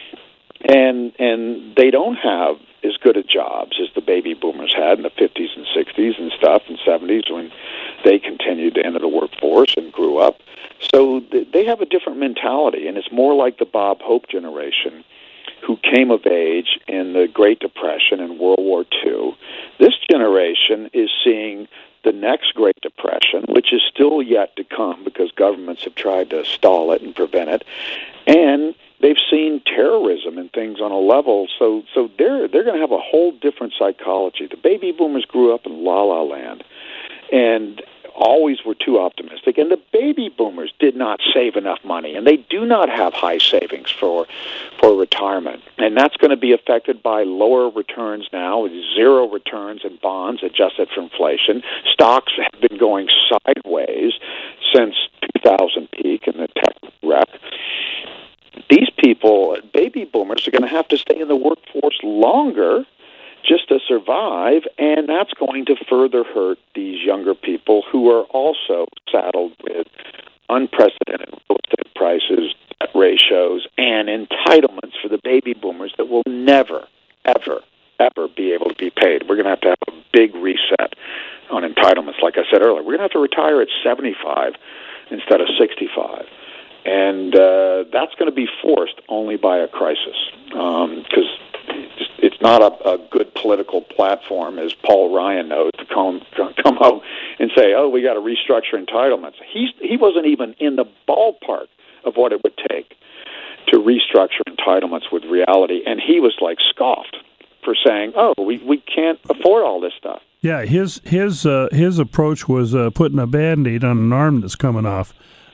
and and they don't have as good a jobs as the baby boomers had in the fifties and sixties and stuff and seventies when they continued to enter the workforce and grew up. So th- they have a different mentality, and it's more like the Bob Hope generation who came of age in the Great Depression and World War Two. This generation is seeing the next Great Depression, which is still yet to come because governments have tried to stall it and prevent it, and they've seen terrorism and things on a level, so so they're they're going to have a whole different psychology. The baby boomers grew up in La La Land, and always were too optimistic, and the baby boomers did not save enough money, and they do not have high savings for for retirement, and that's going to be affected by lower returns now, with zero returns in bonds adjusted for inflation. Stocks have been going sideways since two thousand peak in the tech wreck. These people, baby boomers, are going to have to stay in the workforce longer just to survive, and that's going to further hurt these younger people who are also saddled with unprecedented real estate prices, debt ratios, and entitlements for the baby boomers that will never, ever, ever be able to be paid. We're going to have to have a big reset on entitlements. Like I said earlier, we're going to have to retire at seventy-five instead of sixty-five. And uh, that's going to be forced only by a crisis, because um, it's not a, a good political platform, as Paul Ryan knows, to come come out and say, "Oh, we got to restructure entitlements." He's he wasn't even in the ballpark of what it would take to restructure entitlements with reality, and he was like scoffed for saying, "Oh, we, we can't afford all this stuff." Yeah, his his uh, his approach was uh, putting a Band-Aid on an arm that's coming off.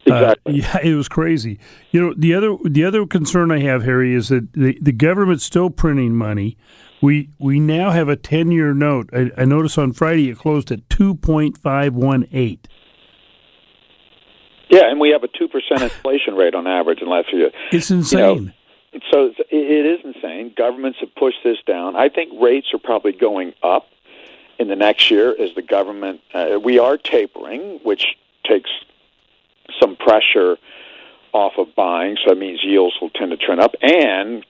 Exactly. Uh, yeah, it was crazy. You know, the other the other concern I have, Harry, is that the, the government's still printing money. We we now have a ten-year note. I, I noticed on Friday it closed at two point five one eight. Yeah, and we have a two percent inflation rate on average in the last few years. It's insane. You know, so it's, it is insane. Governments have pushed this down. I think rates are probably going up in the next year as the government, uh, we are tapering, which takes some pressure off of buying, so that means yields will tend to trend up. And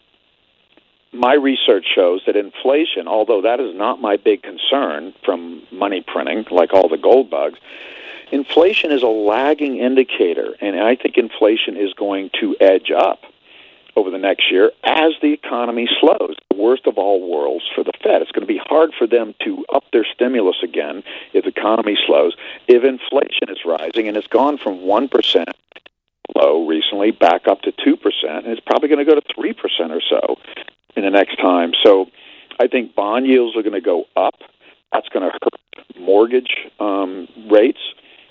my research shows that inflation, although that is not my big concern from money printing, like all the gold bugs, inflation is a lagging indicator, and I think inflation is going to edge up over the next year as the economy slows. The worst of all worlds for the Fed. It's going to be hard for them to up their stimulus again if the economy slows. If inflation is rising, and it's gone from one percent low recently back up to two percent, and it's probably going to go to three percent or so in the next time. So I think bond yields are going to go up. That's going to hurt mortgage um, rates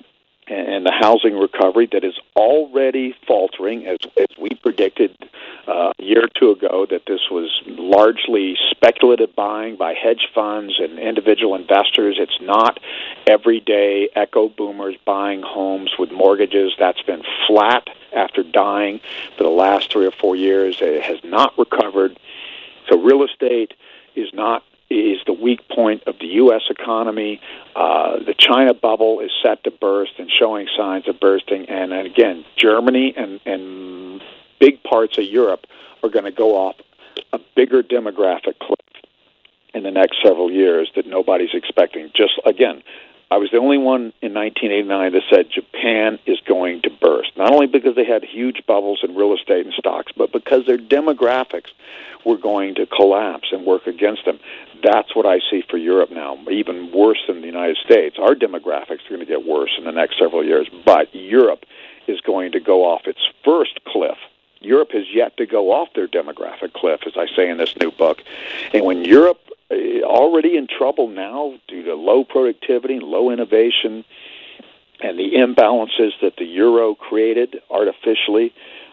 and the housing recovery that is already faltering, as, as we predicted uh, a year or two ago, that this was largely speculative buying by hedge funds and individual investors. It's not everyday echo boomers buying homes with mortgages. That's been flat after dying for the last three or four years. It has not recovered. So real estate is not is the weak point of the U S economy. Uh, the China bubble is set to burst and showing signs of bursting. And, and again, Germany and, and big parts of Europe are going to go off a bigger demographic cliff in the next several years that nobody's expecting. Just, again, I was the only one in nineteen eighty-nine that said Japan is going to burst, not only because they had huge bubbles in real estate and stocks, but because their demographics were going to collapse and work against them. That's what I see for Europe now, even worse than the United States. Our demographics are going to get worse in the next several years, but Europe is going to go off its first cliff. Europe has yet to go off their demographic cliff, as I say in this new book. And when Europe, already in trouble now due to low productivity, low innovation, and the imbalances that the euro created artificially,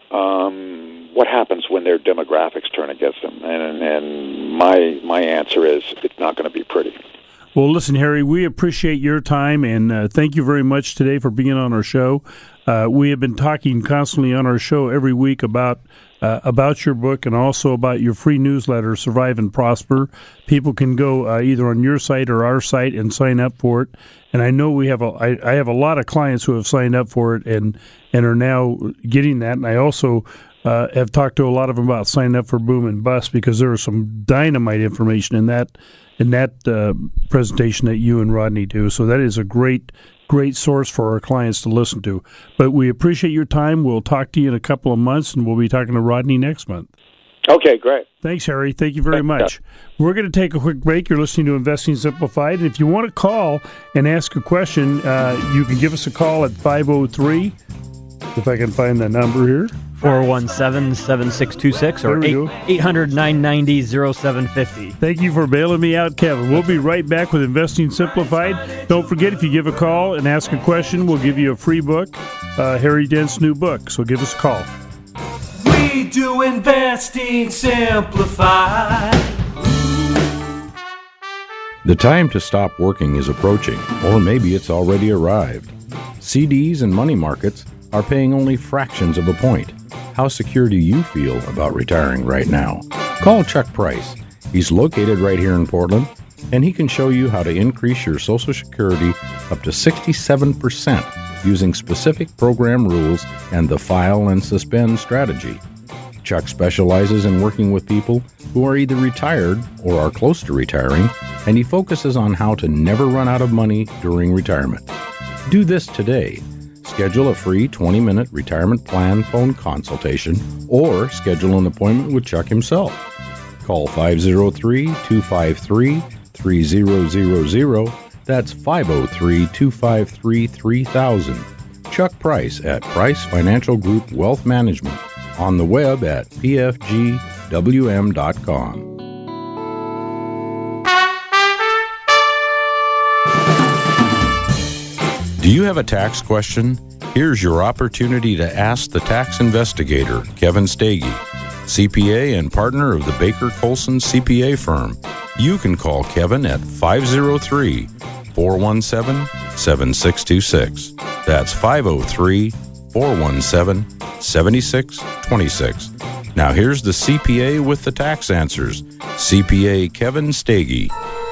um, what happens when their demographics turn against them? And, and my my answer is it's not going to be pretty. Well, listen, Harry, we appreciate your time, and uh, thank you very much today for being on our show. Uh, we have been talking constantly on our show every week about uh, about your book and also about your free newsletter, Survive and Prosper. People can go uh, either on your site or our site and sign up for it. And I know we have a I, I have a lot of clients who have signed up for it and and are now getting that. And I also uh, have talked to a lot of them about signing up for Boom and Bust because there is some dynamite information in that in that uh, presentation that you and Rodney do. So that is a great. Great source for our clients to listen to. But we appreciate your time. We'll talk to you in a couple of months, and we'll be talking to Rodney next month. Okay, great. Thanks, Harry. Thank you very Thanks, much. Jeff. We're going to take a quick break. You're listening to Investing Simplified. And if you want to call and ask a question, uh, you can give us a call at five oh three, if I can find the number here. four one seven, seven six two six or eight hundred, nine ninety, oh seven fifty. Thank you for bailing me out, Kevin. We'll be right back with Investing Simplified. Don't forget, if you give a call and ask a question, we'll give you a free book, uh, Harry Dent's new book. So give us a call. We do Investing Simplified. The time to stop working is approaching, or maybe it's already arrived. C Ds and money markets are paying only fractions of a point. How secure do you feel about retiring right now? Call Chuck Price. He's located right here in Portland, and he can show you how to increase your Social Security up to sixty-seven percent using specific program rules and the file and suspend strategy. Chuck specializes in working with people who are either retired or are close to retiring, and he focuses on how to never run out of money during retirement. Do this today. Schedule a free twenty-minute retirement plan phone consultation or schedule an appointment with Chuck himself. Call five oh three, two five three, three oh zero zero. That's five oh three, two five three, three thousand. Chuck Price at Price Financial Group Wealth Management. On the web at p f g w m dot com. Do you have a tax question? Here's your opportunity to ask the tax investigator, Kevin Stege, C P A and partner of the Baker Colson C P A firm. You can call Kevin at five oh three, four one seven, seven six two six. That's five oh three, four one seven, seven six two six. Now here's the C P A with the tax answers, C P A Kevin Stege.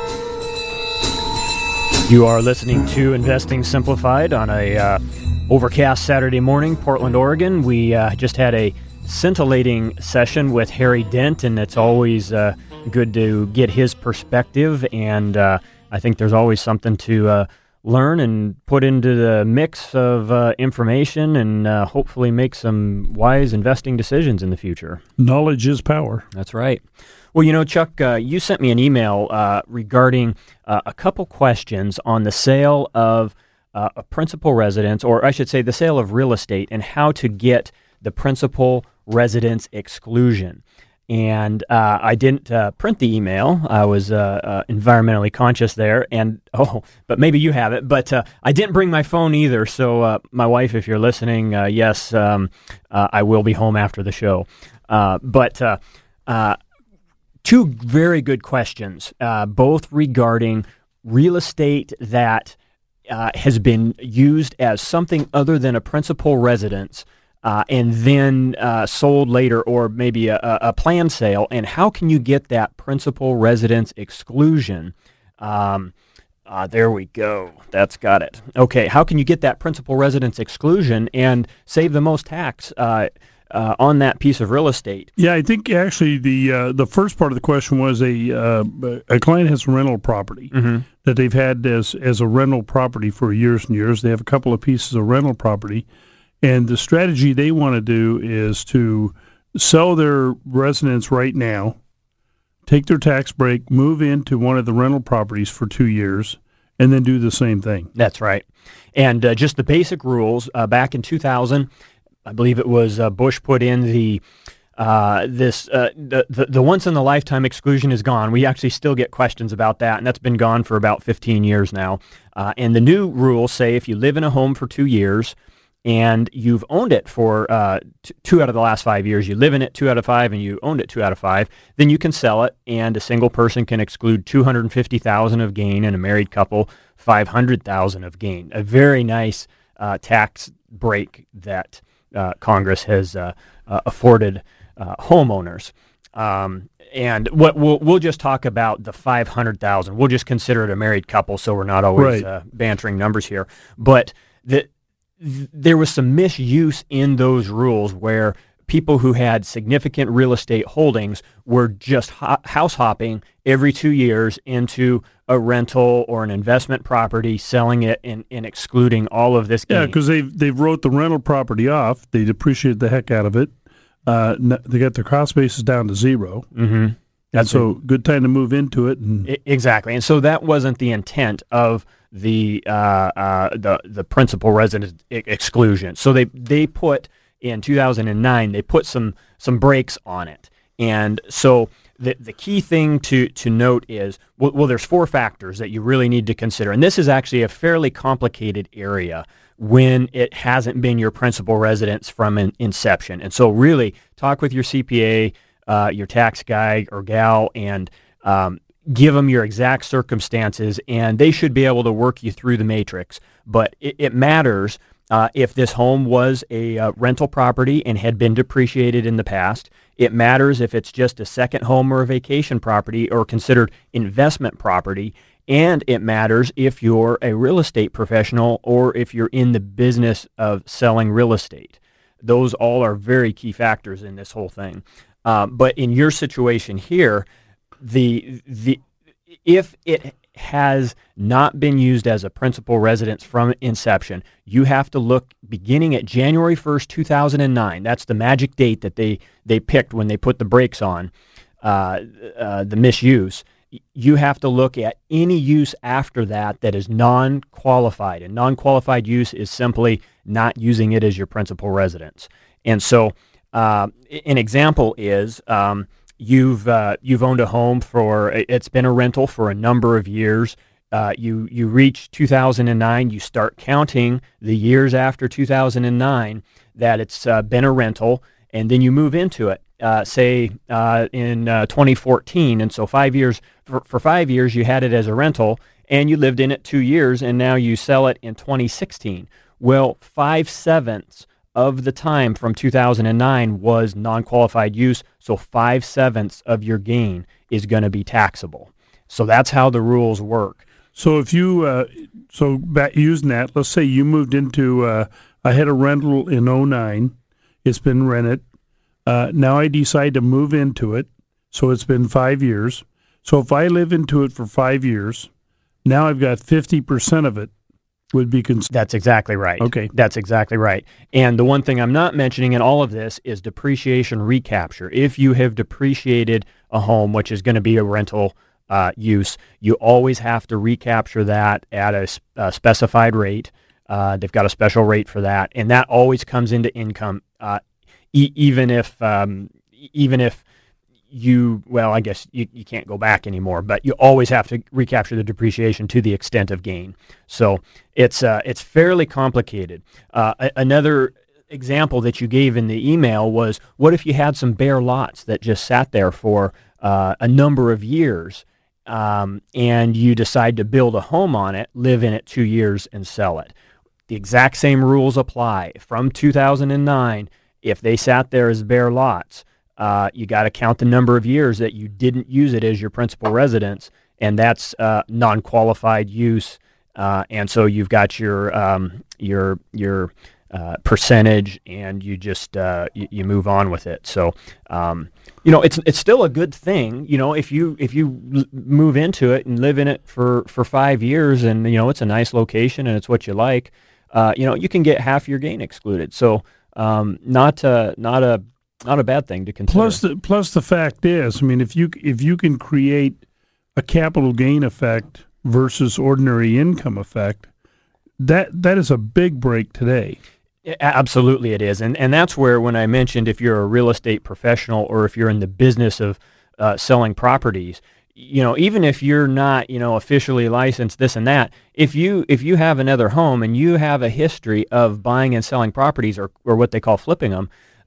You are listening to Investing Simplified on a uh, overcast Saturday morning, Portland, Oregon. We uh, just had a scintillating session with Harry Dent, and it's always uh, good to get his perspective, and uh, I think there's always something to uh, learn and put into the mix of uh, information and uh, hopefully make some wise investing decisions in the future. Knowledge is power. That's right. Well, you know, Chuck, uh, you sent me an email uh, regarding uh, a couple questions on the sale of uh, a principal residence, or I should say the sale of real estate, and how to get the principal residence exclusion. And uh, I didn't uh, print the email. I was uh, uh, environmentally conscious there. And, oh, but maybe you have it. But uh, I didn't bring my phone either. So uh, my wife, if you're listening, uh, yes, um, uh, I will be home after the show. Uh, but uh, uh, two very good questions, uh, both regarding real estate that uh, has been used as something other than a principal residence Uh, and then uh, sold later, or maybe a, a planned sale, and how can you get that principal residence exclusion? Um, uh, there we go. That's got it. Okay, how can you get that principal residence exclusion and save the most tax uh, uh, on that piece of real estate? Yeah, I think actually the uh, the first part of the question was a uh, a client has rental property mm-hmm. that they've had as as a rental property for years and years. They have a couple of pieces of rental property. And the strategy they want to do is to sell their residence right now, take their tax break, move into one of the rental properties for two years, and then do the same thing. That's right. And uh, just the basic rules, uh, back in two thousand, I believe it was uh, Bush put in the uh, this uh, the, the the once-in-a-lifetime exclusion is gone. We actually still get questions about that, and that's been gone for about fifteen years now. Uh, and the new rules say if you live in a home for two years, and you've owned it for uh, t- two out of the last five years, you live in it two out of five, and you owned it two out of five, then you can sell it, and a single person can exclude two hundred fifty thousand dollars of gain, and a married couple five hundred thousand dollars of gain. A very nice uh, tax break that uh, Congress has uh, uh, afforded uh, homeowners. Um, and what we'll we'll just talk about the five hundred thousand dollars. We'll just consider it a married couple, so we're not always right. uh, bantering numbers here. But the there was some misuse in those rules where people who had significant real estate holdings were just ho- house hopping every two years into a rental or an investment property, selling it and, and excluding all of this gain. Yeah, because they've, they've wrote the rental property off. They depreciated the heck out of it. Uh, they got their cost basis down to zero. Mm-hmm. And so it. Good time to move into it. And I, exactly. And so that wasn't the intent of the uh, uh, the the principal residence I- exclusion. So they they put in two thousand nine they put some some brakes on it. And so the the key thing to to note is well, well there's four factors that you really need to consider. And this is actually a fairly complicated area when it hasn't been your principal residence from an inception. And so really talk with your C P A, uh, your tax guy or gal, and um, give them your exact circumstances, and they should be able to work you through the matrix. But it, it matters uh, if this home was a uh, rental property and had been depreciated in the past. It matters if it's just a second home or a vacation property or considered investment property. And it matters if you're a real estate professional or if you're in the business of selling real estate. Those all are very key factors in this whole thing. Um, but in your situation here, The the if it has not been used as a principal residence from inception, you have to look beginning at January first, two thousand nine. That's the magic date that they, they picked when they put the brakes on uh, uh, the misuse. You have to look at any use after that that is non-qualified. And non-qualified use is simply not using it as your principal residence. And so uh, an example is um, You've uh, you've owned a home for, it's been a rental for a number of years. uh, you you reach two thousand nine, you start counting the years after two thousand nine that it's uh, been a rental, and then you move into it. Uh, say uh, in uh, twenty fourteen, and so five years for, for five years you had it as a rental, and you lived in it two years, and now you sell it in twenty sixteen. Well, five sevenths of the time from two thousand nine was non-qualified use, so five sevenths of your gain is going to be taxable. So that's how the rules work. So if you uh, so back, using that, let's say you moved into uh, I had a rental in oh nine, it's been rented. Uh, now I decide to move into it, so it's been five years. So if I live into it for five years, now I've got fifty percent of it would be considered. That's exactly right. Okay. That's exactly right. And the one thing I'm not mentioning in all of this is depreciation recapture. If you have depreciated a home, which is going to be a rental uh, use, you always have to recapture that at a, a specified rate. Uh, they've got a special rate for that, and that always comes into income. Uh, E- even if, um, even if you, well, I guess you, you can't go back anymore, but you always have to recapture the depreciation to the extent of gain. So it's uh, it's fairly complicated. Uh, a- another example that you gave in the email was, what if you had some bare lots that just sat there for uh, a number of years, um, and you decide to build a home on it, live in it two years, and sell it? The exact same rules apply from two thousand nine. If they sat there as bare lots, uh, you got to count the number of years that you didn't use it as your principal residence, and that's uh, non-qualified use. Uh, and so you've got your um, your your uh, percentage, and you just uh, you, you move on with it. So um, you know it's it's still a good thing. You know if you if you l- move into it and live in it for, for five years, and you know it's a nice location and it's what you like, uh, you know you can get half your gain excluded. So Um, not uh, not a not a bad thing to consider. Plus, the plus the fact is, I mean, if you if you can create a capital gain effect versus ordinary income effect, that that is a big break today. Absolutely, it is, and and that's where when I mentioned if you're a real estate professional or if you're in the business of uh, selling properties, you know, even if you're not, you know, officially licensed, this and that, if you if you have another home and you have a history of buying and selling properties, or or what they call flipping them,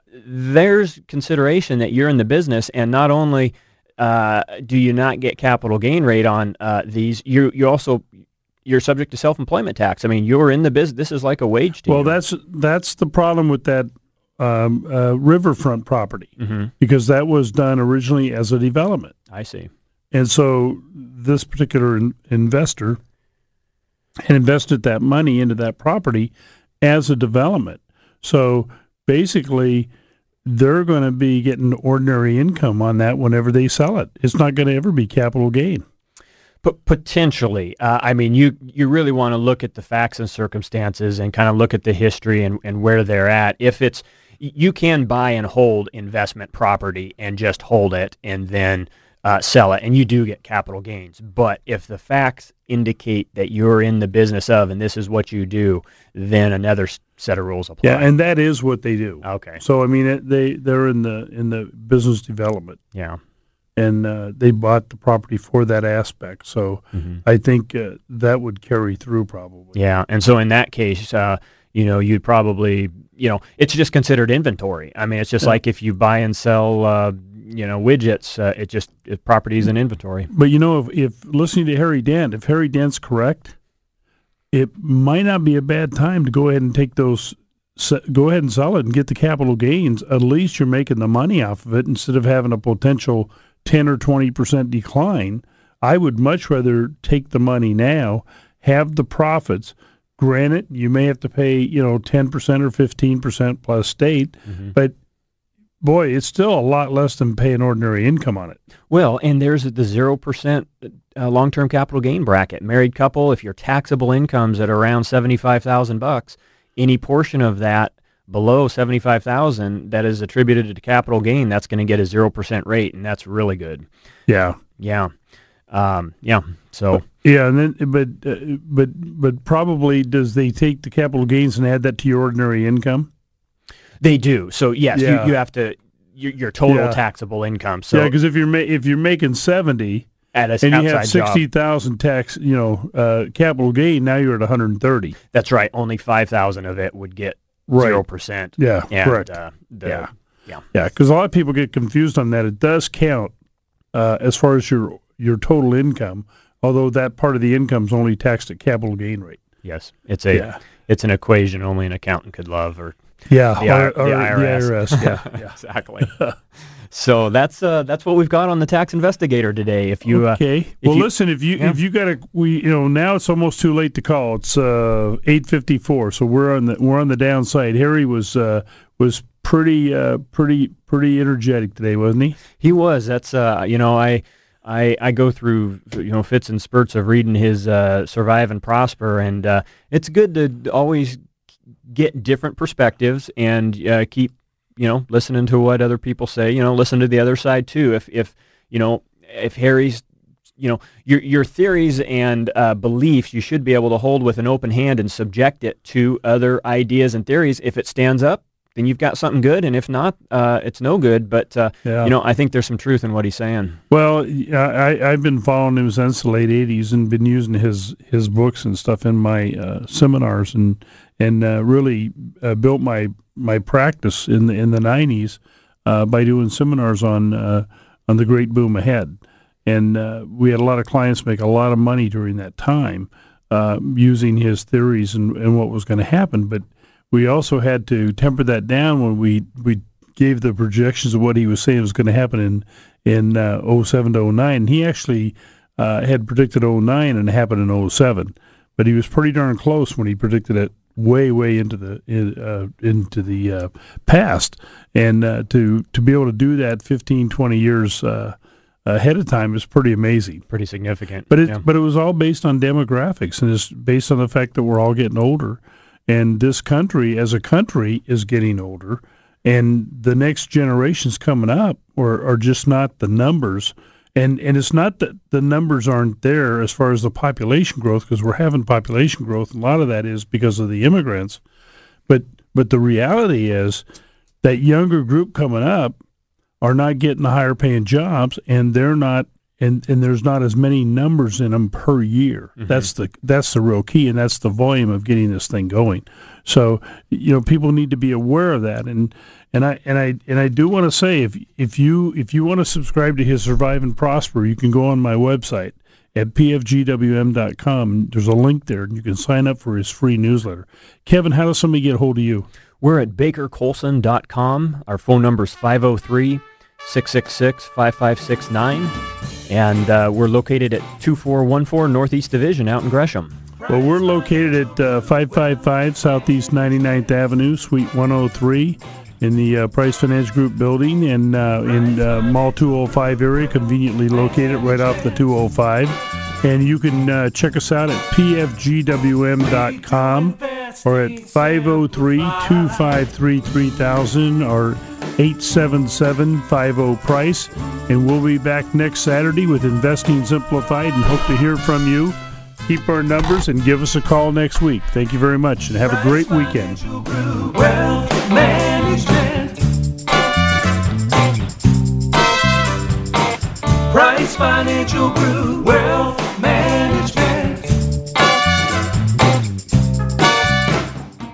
there's consideration that you're in the business, and not only uh, do you not get capital gain rate on uh, these, you you also you're subject to self-employment tax. I mean, you're in the business. This is like a wage to well, you. that's that's the problem with that um, uh, riverfront property, mm-hmm. because that was done originally as a development. I see. And so this particular in- investor had invested that money into that property as a development. So basically, they're going to be getting ordinary income on that whenever they sell it. It's not going to ever be capital gain. But potentially, uh, I mean, you you really want to look at the facts and circumstances and kind of look at the history and, and where they're at. If it's, you can buy and hold investment property and just hold it and then Uh, sell it, and you do get capital gains. But if the facts indicate that you're in the business of, and this is what you do, then another s- set of rules apply. Yeah, and that is what they do. Okay. So I mean, it, they they're in the in the business development, Yeah. and uh, they bought the property for that aspect. So Mm-hmm. I think uh, that would carry through probably. Yeah, and so in that case, uh, you know, you'd probably, you know, it's just considered inventory. I mean, it's just Yeah. like if you buy and sell, uh, you know, widgets, uh, it just, it, property is an inventory. But you know, if, if listening to Harry Dent, if Harry Dent's correct, it might not be a bad time to go ahead and take those, se- go ahead and sell it and get the capital gains. At least you're making the money off of it instead of having a potential ten or twenty percent decline. I would much rather take the money now, have the profits. Granted, you may have to pay, you know, ten percent or fifteen percent plus state, Mm-hmm. but boy, it's still a lot less than paying ordinary income on it. Well, and there's the zero percent uh, long-term capital gain bracket. Married couple, if your taxable income's at around seventy-five thousand bucks, any portion of that below seventy-five thousand that is attributed to capital gain, that's going to get a zero percent rate, and that's really good. Yeah. Yeah. Um, yeah. So, Yeah, and then but uh, but but probably does they take the capital gains and add that to your ordinary income? they do. So, yes, Yeah. you, you have to, your, your total Yeah. taxable income. So, Yeah, because if you're ma- if you're making seventy at a and outside you have sixty job. thousand tax, you know, uh, capital gain. Now you're at one hundred thirty. That's right. Only five thousand of it would get Right. zero percent. Yeah, and, correct. Uh, the, Yeah. yeah, Yeah, because a lot of people get confused on that. It does count uh, as far as your your total income, although that part of the income is only taxed at capital gain rate. Yes, it's a Yeah. it's an equation only an accountant could love, or Yeah, the, I- or, or the I R S. The I R S. Yeah, yeah. exactly. So that's uh, that's what we've got on the Tax Investigator today. If you Okay. uh, if well, you, listen. If you yeah. if you got to, we you know now it's almost too late to call. It's uh, eight fifty four, so we're on the we're on the downside. Harry was uh, was pretty uh, pretty pretty energetic today, wasn't he? he was. That's uh, you know I. I, I go through you know fits and spurts of reading his uh, Survive and Prosper, and uh, it's good to always get different perspectives and uh, keep you know listening to what other people say. You know, listen to the other side too. If if you know if Harry's you know your your theories and uh, beliefs, you should be able to hold with an open hand and subject it to other ideas and theories. If it stands up, then you've got something good, and if not, uh, it's no good. But uh, Yeah. you know, I think there's some truth in what he's saying. Well, I, I've been following him since the late eighties and been using his, his books and stuff in my uh, seminars and and uh, really uh, built my my practice in the in the nineties uh, by doing seminars on uh, on the Great Boom Ahead, and uh, we had a lot of clients make a lot of money during that time uh, using his theories and, and what was going to happen, but we also had to temper that down when we, we gave the projections of what he was saying was going to happen in in uh, oh seven to oh nine. He actually uh, had predicted oh nine and it happened in oh seven, but he was pretty darn close when he predicted it way way into the uh, into the uh, past. And uh, to to be able to do that fifteen, twenty years uh, ahead of time is pretty amazing. Pretty significant. But it yeah. but it was all based on demographics, and it's based on the fact that we're all getting older. And this country, as a country, is getting older, and the next generations coming up are, are just not the numbers. And and it's not that the numbers aren't there as far as the population growth, because we're having population growth. And a lot of that is because of the immigrants. But but the reality is that younger group coming up are not getting the higher paying jobs, and they're not. And and there's not as many numbers in them per year. Mm-hmm. That's the that's the real key, and that's the volume of getting this thing going. So you know, people need to be aware of that. And and I and I and I do want to say, if if you if you want to subscribe to his Survive and Prosper, you can go on my website at p f g w m dot com. There's a link there, and you can sign up for his free newsletter. Kevin, how does somebody get a hold of you? We're at baker colson dot com. Our phone number is five oh three, six six six, five five six nine. And uh, we're located at two four one four Northeast Division out in Gresham. Well, we're located at uh, five five five Southeast ninety-ninth Avenue, Suite one oh three, in the uh, Price Finance Group building, and uh, in uh, Mall two oh five area, conveniently located right off the two oh five. And you can uh, check us out at p f g w m dot com or at five oh three, two five three, three thousand or eight seven seven, five oh, price. And we'll be back next Saturday with Investing Simplified, and hope to hear from you. Keep our numbers and give us a call next week. Thank you very much, and have a great weekend. Wealth management. Price Financial Group. Wealth